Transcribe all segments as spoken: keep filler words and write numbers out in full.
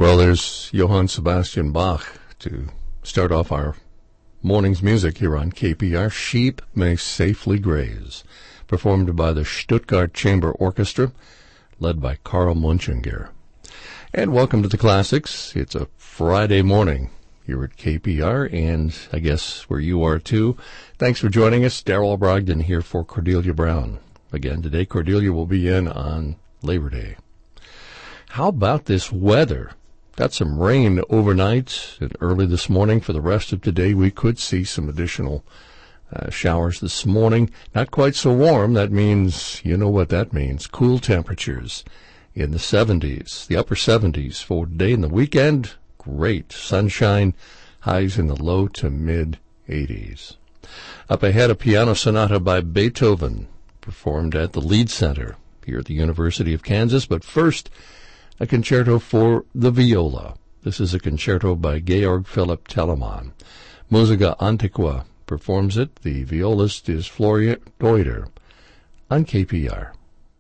Well, there's Johann Sebastian Bach to start off our morning's music here on K P R. Sheep May Safely Graze, performed by the Stuttgart Chamber Orchestra, led by Karl Munchinger. And welcome to the Classics. It's a Friday morning here at K P R, and I guess where you are too. Thanks for joining us. Darrell Brogdon here for Cordelia Brown. Again, today Cordelia will be in on Labor Day. How about this weather? Got some rain overnight and early this morning. For the rest of today, we could see some additional uh, showers this morning. Not quite so warm. That means, you know what that means, cool temperatures in the seventies, the upper seventies for today and the weekend. Great sunshine, highs in the low to mid eighties. Up ahead, a piano sonata by Beethoven, performed at the Lead Center here at the University of Kansas. But first, a concerto for the viola. This is a concerto by Georg Philipp Telemann. Musica Antiqua performs it. The violist is Florian Deuter on K P R.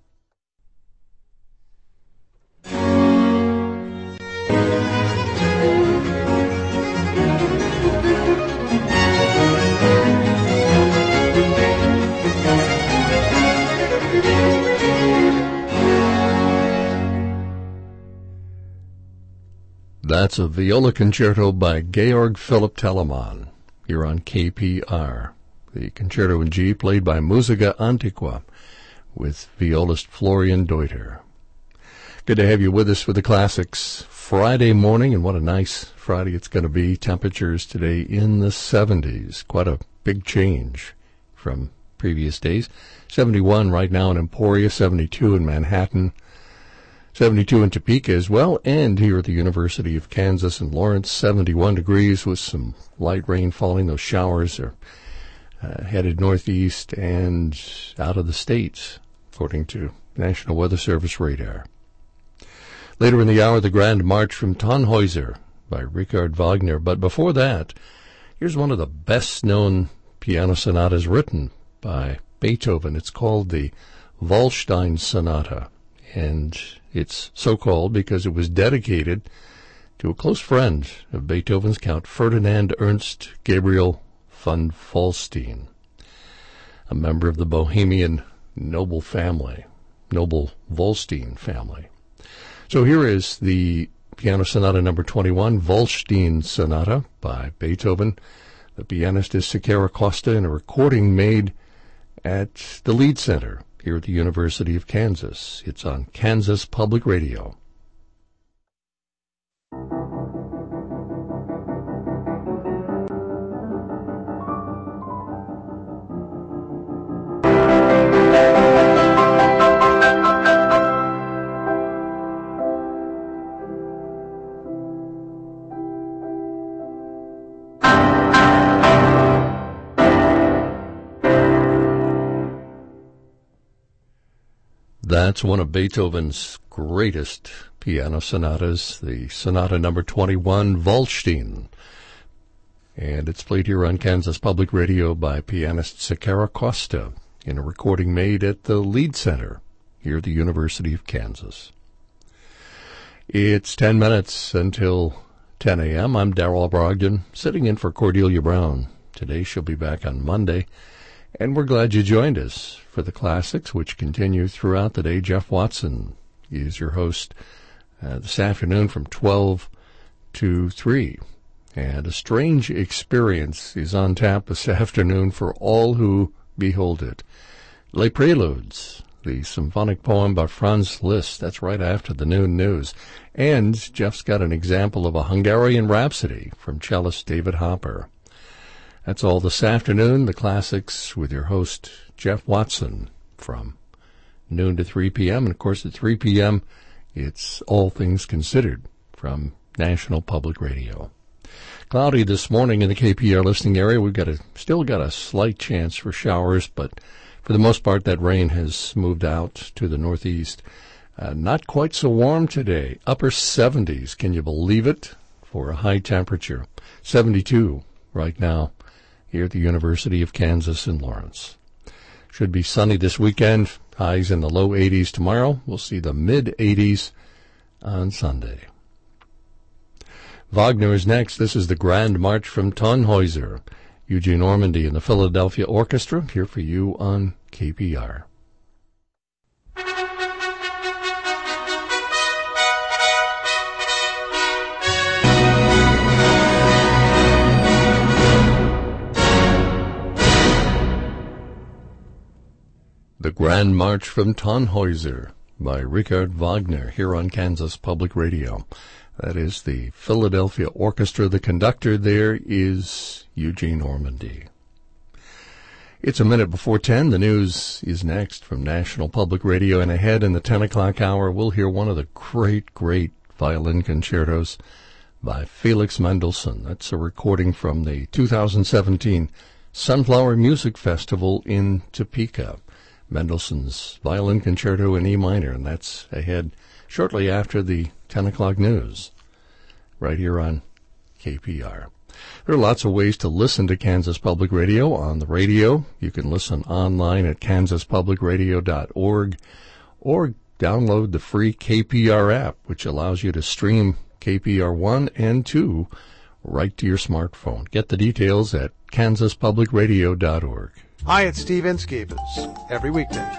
That's a viola concerto by Georg Philipp Telemann here on K P R. The concerto in G, played by Musica Antiqua with violist Florian Deuter. Good to have you with us for the Classics Friday morning, and what a nice Friday it's going to be. Temperatures today in the seventies. Quite a big change from previous days. seventy-one right now in Emporia, seventy-two in Manhattan, seventy-two in Topeka as well, and here at the University of Kansas in Lawrence, seventy-one degrees with some light rain falling. Those showers are uh, headed northeast and out of the state, according to National Weather Service radar. Later in the hour, the Grand March from Tannhäuser by Richard Wagner. But before that, here's one of the best-known piano sonatas written by Beethoven. It's called the Waldstein Sonata, and it's so called because it was dedicated to a close friend of Beethoven's, Count Ferdinand Ernst Gabriel von Waldstein, a member of the Bohemian noble family, noble Waldstein family. So here is the piano sonata number twenty-one, Waldstein Sonata by Beethoven. The pianist is Sakara Costa, in a recording made at the Lead Center here at the University of Kansas. It's on Kansas Public Radio. That's one of Beethoven's greatest piano sonatas, the sonata number twenty-one, Waldstein. And it's played here on Kansas Public Radio by pianist Sakara Costa in a recording made at the Lead Center here at the University of Kansas. It's ten minutes until ten a.m. I'm Darrell Brogdon, sitting in for Cordelia Brown. Today she'll be back on Monday, and we're glad you joined us for the Classics, which continue throughout the day. Jeff Watson is your host uh, this afternoon from twelve to three. And a strange experience is on tap this afternoon for all who behold it. Les Preludes, the symphonic poem by Franz Liszt. That's right after the noon news. And Jeff's got an example of a Hungarian Rhapsody from cellist David Hopper. That's all this afternoon, the Classics, with your host, Jeff Watson, from noon to three p.m. And, of course, at three p.m., it's All Things Considered from National Public Radio. Cloudy this morning in the K P R listening area. We've got a, still got a slight chance for showers, but for the most part, that rain has moved out to the northeast. Uh, not quite so warm today. Upper seventies, can you believe it, for a high temperature. seventy-two right now here at the University of Kansas in Lawrence. Should be sunny this weekend. Highs in the low eighties tomorrow. We'll see the mid eighties on Sunday. Wagner is next. This is the Grand March from Tannhäuser. Eugene Ormandy and the Philadelphia Orchestra here for you on K P R. The Grand March from Tannhäuser by Richard Wagner here on Kansas Public Radio. That is the Philadelphia Orchestra. The conductor there is Eugene Ormandy. It's a minute before ten. The news is next from National Public Radio, and ahead in the ten o'clock hour, we'll hear one of the great, great violin concertos by Felix Mendelssohn. That's a recording from the two thousand seventeen Sunflower Music Festival in Topeka. Mendelssohn's Violin Concerto in E minor, and that's ahead shortly after the ten o'clock news, right here on K P R. There are lots of ways to listen to Kansas Public Radio on the radio. You can listen online at kansas public radio dot org or download the free K P R app, which allows you to stream K P R one and two right to your smartphone. Get the details at kansas public radio dot org. Hi, it's Steve Inskeepers, every weekday.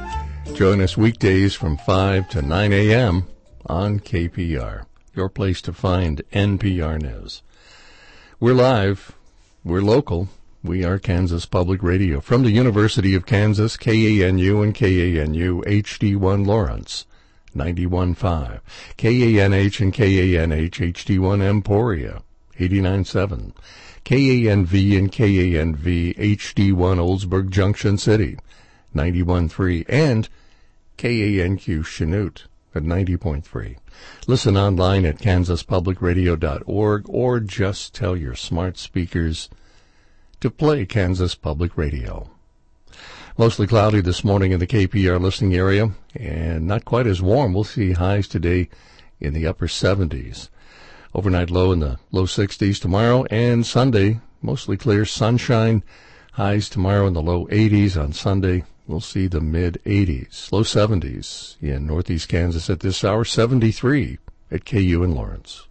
Join us weekdays from five to nine a.m. on K P R, your place to find N P R News. We're live, we're local, we are Kansas Public Radio. From the University of Kansas, K A N U and K A N U H D one Lawrence, ninety-one point five. K A N H and K A N H H D one Emporia, eighty-nine point seven. K A N V and K A N V H D one Oldsburg Junction City, ninety-one point three. And K A N Q Chanute at ninety point three. Listen online at kansas public radio dot org or just tell your smart speakers to play Kansas Public Radio. Mostly cloudy this morning in the K P R listening area and not quite as warm. We'll see highs today in the upper seventies. Overnight low in the low sixties tomorrow, and Sunday mostly clear, sunshine. Highs tomorrow in the low eighties. On Sunday we'll see the mid-eighties, low seventies in northeast Kansas at this hour, seventy-three at K U in Lawrence.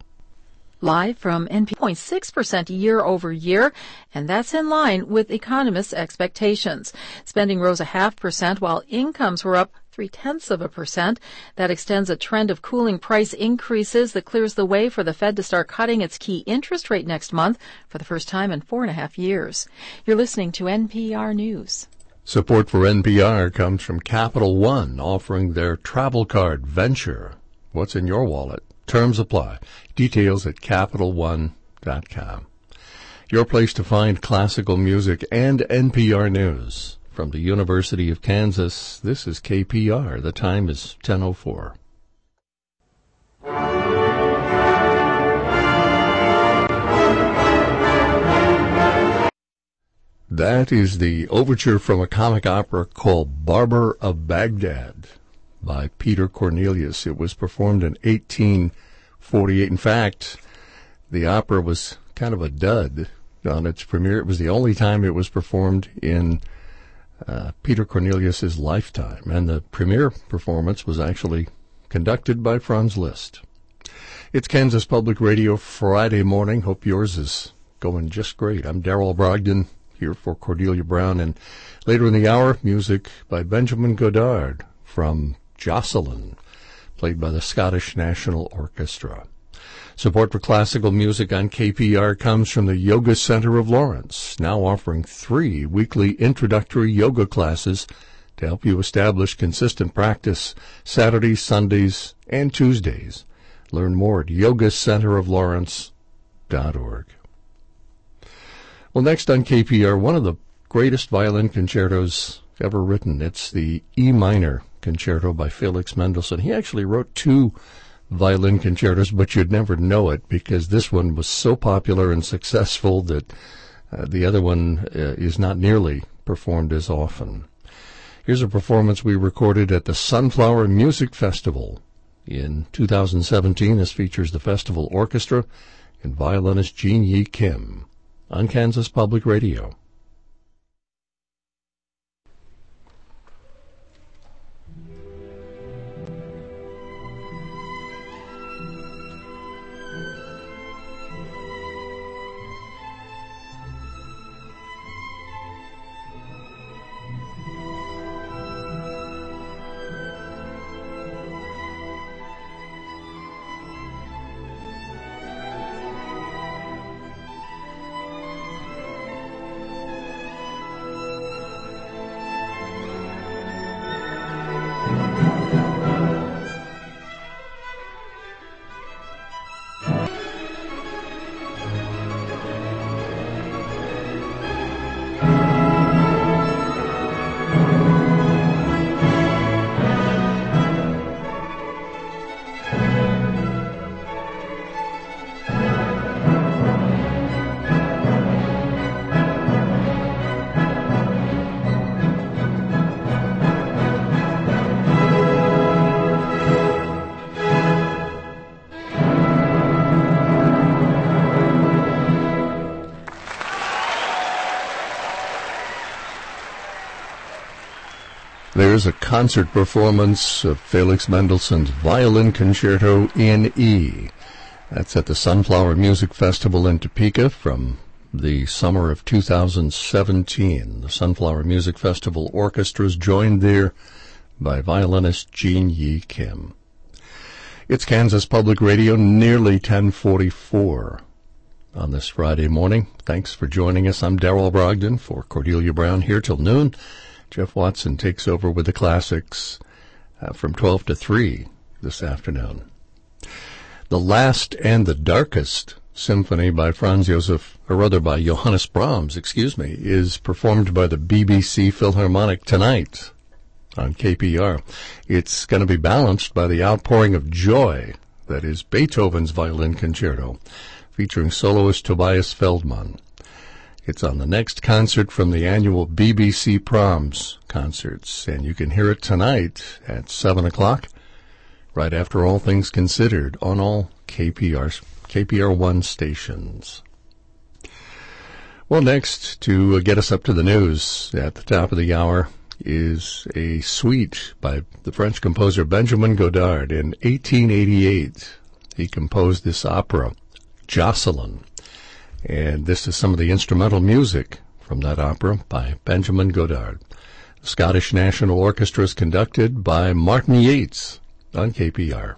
Live from N P R, zero point six percent year over year, and that's in line with economists' expectations. Spending rose a half percent while incomes were up three-tenths of a percent. That extends a trend of cooling price increases that clears the way for the Fed to start cutting its key interest rate next month for the first time in four and a half years. You're listening to N P R News. Support for N P R comes from Capital One, offering their travel card venture. What's in your wallet? Terms apply. Details at capital one dot com. Your place to find classical music and N P R News. From the University of Kansas, this is K P R. The time is ten oh four. That is the overture from a comic opera called Barber of Baghdad by Peter Cornelius. It was performed in eighteen forty-eight. In fact, the opera was kind of a dud on its premiere. It was the only time it was performed in uh, Peter Cornelius's lifetime, and the premiere performance was actually conducted by Franz Liszt. It's Kansas Public Radio Friday morning. Hope yours is going just great. I'm Darrell Brogdon, here for Cordelia Brown, and later in the hour, music by Benjamin Godard from Jocelyn, played by the Scottish National Orchestra. Support for classical music on K P R comes from the Yoga Center of Lawrence, now offering three weekly introductory yoga classes to help you establish consistent practice Saturdays, Sundays, and Tuesdays. Learn more at yoga center of lawrence dot org. Well, next on K P R, one of the greatest violin concertos ever written. It's the E minor concerto by Felix Mendelssohn. He actually wrote two violin concertos, but you'd never know it because this one was so popular and successful that uh, the other one uh, is not nearly performed as often. Here's a performance we recorded at the Sunflower Music Festival in two thousand seventeen. This features the festival orchestra and violinist Jean Yi Kim on Kansas Public Radio. There's a concert performance of Felix Mendelssohn's Violin Concerto in E. That's at the Sunflower Music Festival in Topeka from the summer of two thousand seventeen. The Sunflower Music Festival Orchestra is joined there by violinist Jean Yi Kim. It's Kansas Public Radio, nearly ten forty-four on this Friday morning. Thanks for joining us. I'm Darrell Brogdon for Cordelia Brown here till noon. Jeff Watson takes over with the classics uh, from twelve to three this afternoon. The Last and the Darkest Symphony by Franz Josef, or rather by Johannes Brahms, excuse me, is performed by the B B C Philharmonic tonight on K P R. It's going to be balanced by the outpouring of joy that is Beethoven's Violin Concerto, featuring soloist Tobias Feldman. It's on the next concert from the annual B B C Proms concerts, and you can hear it tonight at seven o'clock, right after All Things Considered, on all K P R, K P R one stations. Well, next, to get us up to the news at the top of the hour, is a suite by the French composer Benjamin Godard. In eighteen eighty-eight, he composed this opera, Jocelyn. And this is some of the instrumental music from that opera by Benjamin Godard. The Scottish National Orchestra is conducted by Martin Yates on K P R.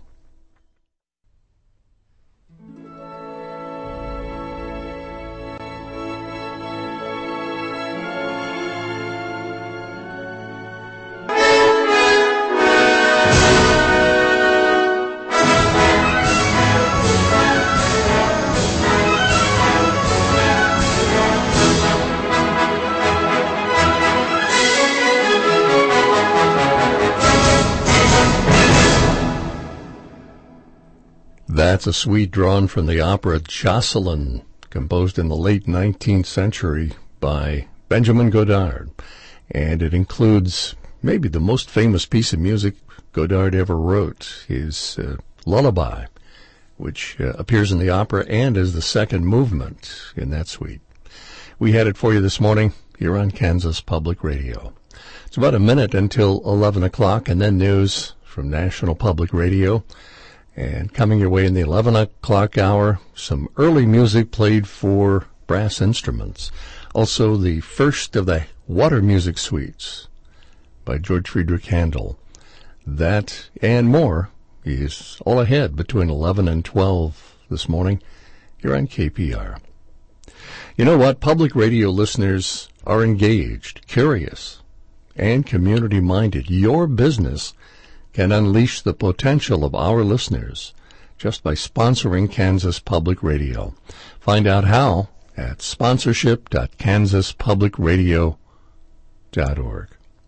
That's a suite drawn from the opera Jocelyn, composed in the late nineteenth century by Benjamin Godard. And it includes maybe the most famous piece of music Godard ever wrote, his uh, Lullaby, which uh, appears in the opera and is the second movement in that suite. We had it for you this morning here on Kansas Public Radio. It's about a minute until eleven o'clock, and then news from National Public Radio. And coming your way in the eleven o'clock hour, some early music played for brass instruments. Also, the first of the Water Music Suites by George Friedrich Handel. That and more is all ahead between eleven and twelve this morning here on K P R. You know what? Public radio listeners are engaged, curious, and community-minded. Your business can unleash the potential of our listeners just by sponsoring Kansas Public Radio. Find out how at sponsorship dot kansas public radio dot org.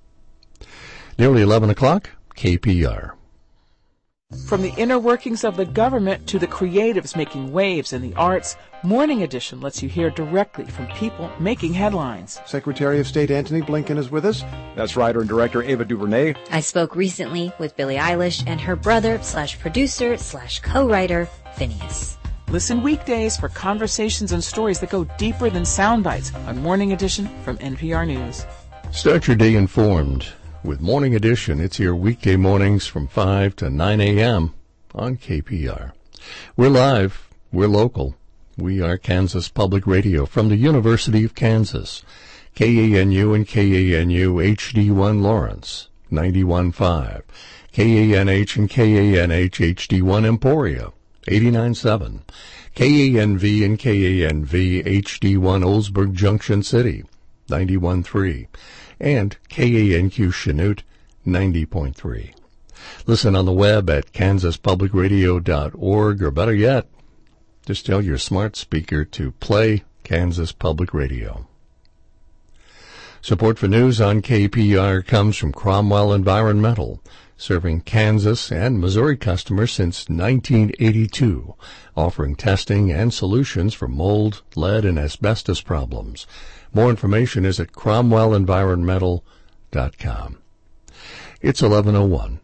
Nearly eleven o'clock, K P R. From the inner workings of the government to the creatives making waves in the arts, Morning Edition lets you hear directly from people making headlines. Secretary of State Antony Blinken is with us. That's writer and director Ava DuVernay. I spoke recently with Billie Eilish and her brother slash producer slash co-writer, Phineas. Listen weekdays for conversations and stories that go deeper than sound bites on Morning Edition from N P R News. Start your day informed with Morning Edition. It's here weekday mornings from five to nine a.m. on K P R. We're live. We're local. We are Kansas Public Radio from the University of Kansas. K A N U and K A N U H D one Lawrence, ninety-one point five. K A N H and K A N H H D one Emporia, eighty-nine point seven. K A N V and K A N V H D one Oldsburg Junction City, ninety-one point three. And K A N Q Chanute, ninety point three. Listen on the web at kansas public radio dot org, or better yet, just tell your smart speaker to play Kansas Public Radio. Support for news on K P R comes from Cromwell Environmental, serving Kansas and Missouri customers since nineteen eighty-two, offering testing and solutions for mold, lead, and asbestos problems. More information is at cromwell environmental dot com. It's eleven oh one.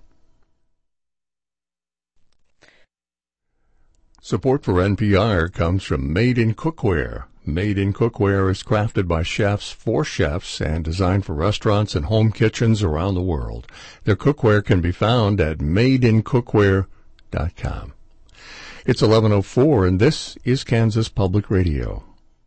Support for N P R comes from Made in Cookware, Made in Cookware is crafted by chefs for chefs and designed for restaurants and home kitchens around the world. Their cookware can be found at made in cookware dot com. It's eleven oh four, and this is Kansas Public Radio.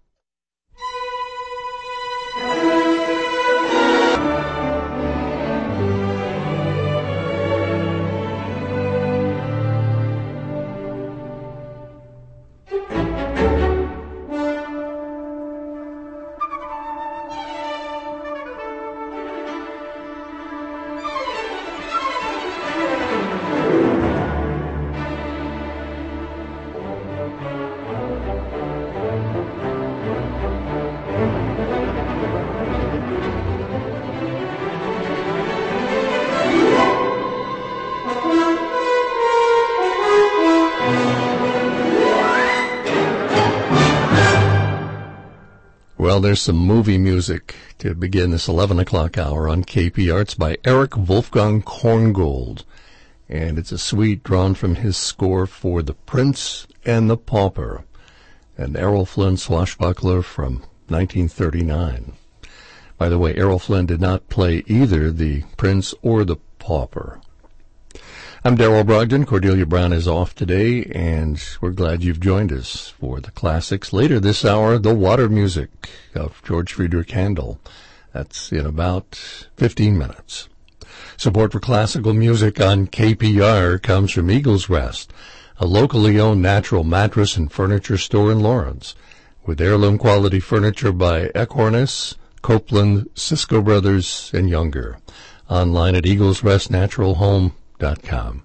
Well, there's some movie music to begin this eleven o'clock hour on K P R. It's by Eric Wolfgang Korngold, and it's a suite drawn from his score for The Prince and the Pauper, an Errol Flynn swashbuckler from nineteen thirty-nine. By the way, Errol Flynn did not play either the Prince or the Pauper. I'm Darrell Brogdon. Cordelia Brown is off today, and we're glad you've joined us for the classics. Later this hour, the water music of George Friedrich Handel. That's in about fifteen minutes. Support for classical music on K P R comes from Eagles Rest, a locally owned natural mattress and furniture store in Lawrence, with heirloom quality furniture by Ecornis, Copeland, Cisco Brothers, and Younger. Online at eagles rest natural home dot com.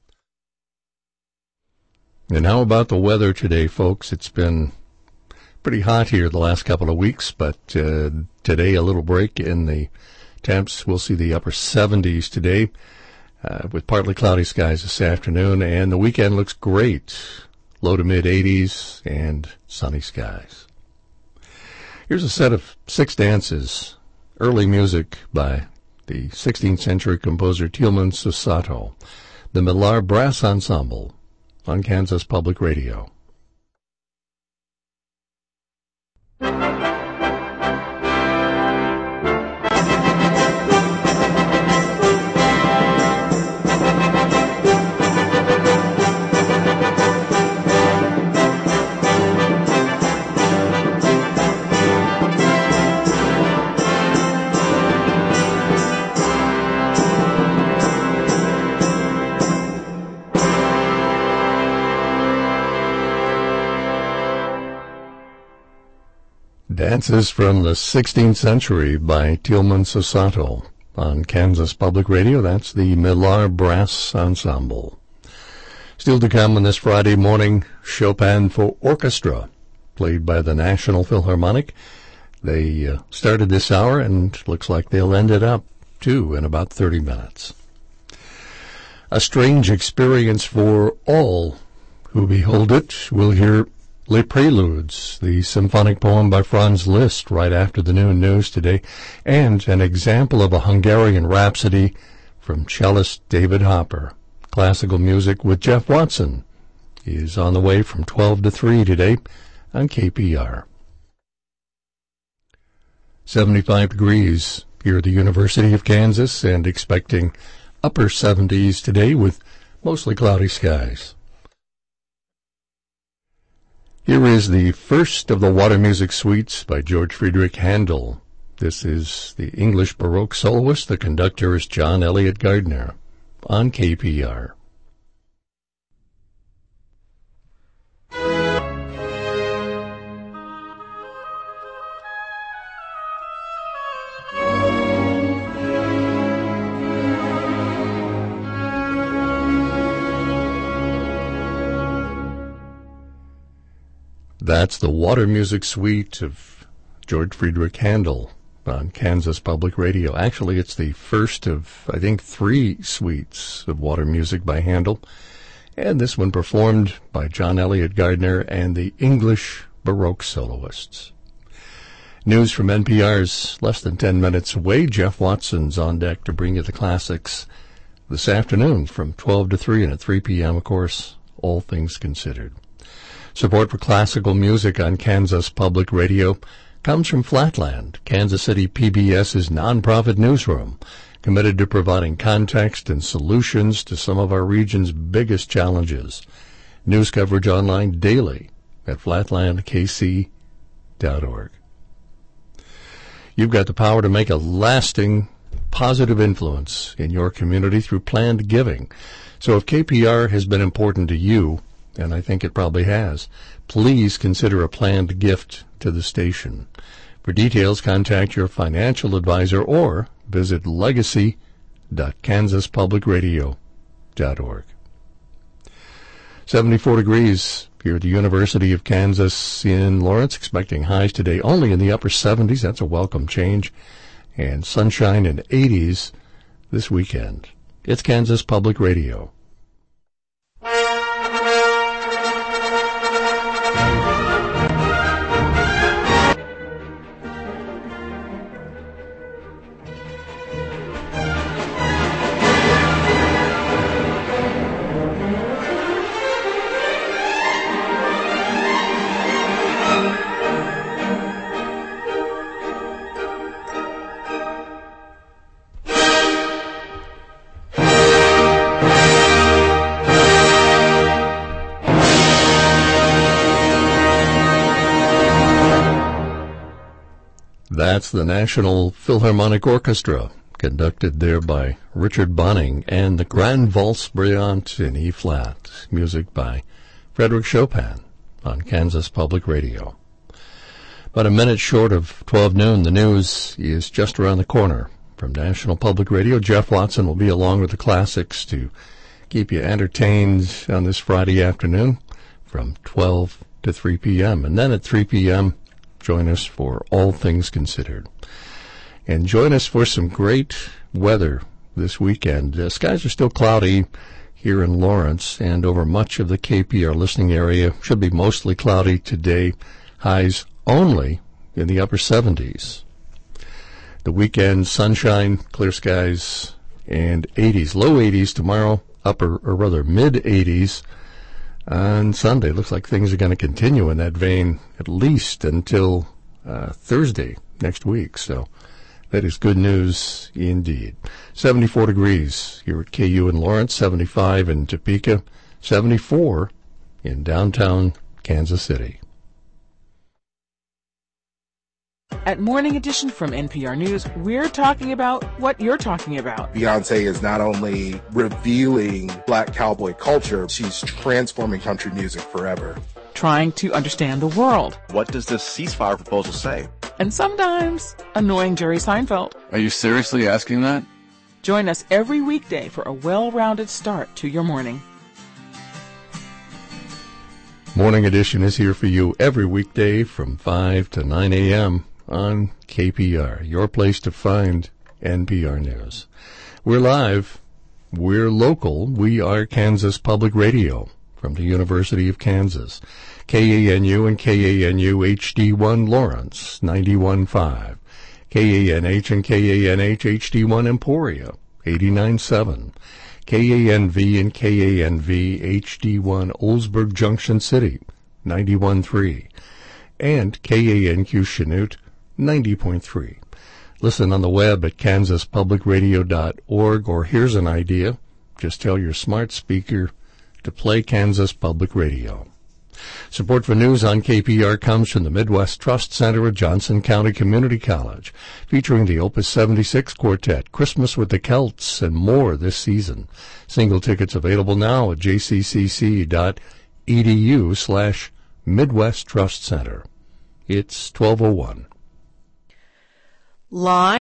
And how about the weather today, folks? It's been pretty hot here the last couple of weeks, but uh, today a little break in the temps. We'll see the upper seventies today uh, with partly cloudy skies this afternoon, and the weekend looks great. Low to mid eighties and sunny skies. Here's a set of six dances, early music by the sixteenth century composer Tilman Susato, the Millar Brass Ensemble on Kansas Public Radio. Dances from the sixteenth century by Tilman Susato on Kansas Public Radio. That's the Millar Brass Ensemble. Still to come on this Friday morning, Chopin for Orchestra, played by the National Philharmonic. They uh, started this hour, and looks like they'll end it up, too, in about thirty minutes. A strange experience for all who behold it. We'll hear Les Preludes, the symphonic poem by Franz Liszt, right after the noon news today, and an example of a Hungarian rhapsody from cellist David Hopper. Classical music with Jeff Watson. He is on the way from twelve to three today on K P R. seventy-five degrees here at the University of Kansas, and expecting upper seventies today with mostly cloudy skies. Here is the first of the water music suites by George Friedrich Handel. This is the English Baroque soloist. The conductor is John Elliott Gardner on K P R. That's the Water Music Suite of George Friedrich Handel on Kansas Public Radio. Actually, it's the first of, I think, three suites of water music by Handel, and this one performed by John Elliott Gardner and the English Baroque soloists. News from N P R's less than ten minutes away. Jeff Watson's on deck to bring you the classics this afternoon from twelve to three, and at three p.m., of course, All Things Considered. Support for classical music on Kansas Public Radio comes from Flatland, Kansas City PBS's nonprofit newsroom, committed to providing context and solutions to some of our region's biggest challenges. News coverage online daily at flatland k c dot org. You've got the power to make a lasting, positive influence in your community through planned giving. So if K P R has been important to you, and I think it probably has, please consider a planned gift to the station. For details, contact your financial advisor or visit legacy dot kansas public radio dot org. seventy-four degrees here at the University of Kansas in Lawrence, expecting highs today only in the upper seventies. That's a welcome change. And sunshine in eighties this weekend. It's Kansas Public Radio. That's the National Philharmonic Orchestra, conducted there by Richard Bonning, and the Grand Valse Brillante in E-flat, music by Frederick Chopin on Kansas Public Radio. About a minute short of twelve noon, the news is just around the corner. From National Public Radio, Jeff Watson will be along with the classics to keep you entertained on this Friday afternoon from twelve to three p.m. And then at three p.m., join us for All Things Considered. And join us for some great weather this weekend. Uh, skies are still cloudy here in Lawrence and over much of the K P R listening area. Should be mostly cloudy today. Highs only in the upper seventies. The weekend, sunshine, clear skies, and eighties. Low eighties tomorrow, upper, or rather mid-eighties. On Sunday, looks like things are going to continue in that vein at least until uh, Thursday next week. So that is good news indeed. seventy-four degrees here at K U in Lawrence, seventy-five in Topeka, seventy-four in downtown Kansas City. At Morning Edition from N P R News, we're talking about what you're talking about. Beyonce is not only revealing black cowboy culture, she's transforming country music forever. Trying to understand the world. What does this ceasefire proposal say? And sometimes annoying Jerry Seinfeld. Are you seriously asking that? Join us every weekday for a well-rounded start to your morning. Morning Edition is here for you every weekday from five to nine a.m. on K P R, your place to find N P R News. We're live, we're local, we are Kansas Public Radio from the University of Kansas. K A N U and K A N U H D one Lawrence, ninety-one point five. K A N H and K A N H H D one Emporia, eighty-nine point seven. K A N V and K A N V H D one Oldsburg Junction City, ninety-one point three. And K A N Q Chanute, ninety point three. Listen on the web at kansas public radio dot org, or here's an idea. Just tell your smart speaker to play Kansas Public Radio. Support for news on K P R comes from the Midwest Trust Center at Johnson County Community College, featuring the Opus seventy-six Quartet, Christmas with the Celts, and more this season. Single tickets available now at j c c c dot e d u slash Midwest Trust Center. It's twelve oh one. Live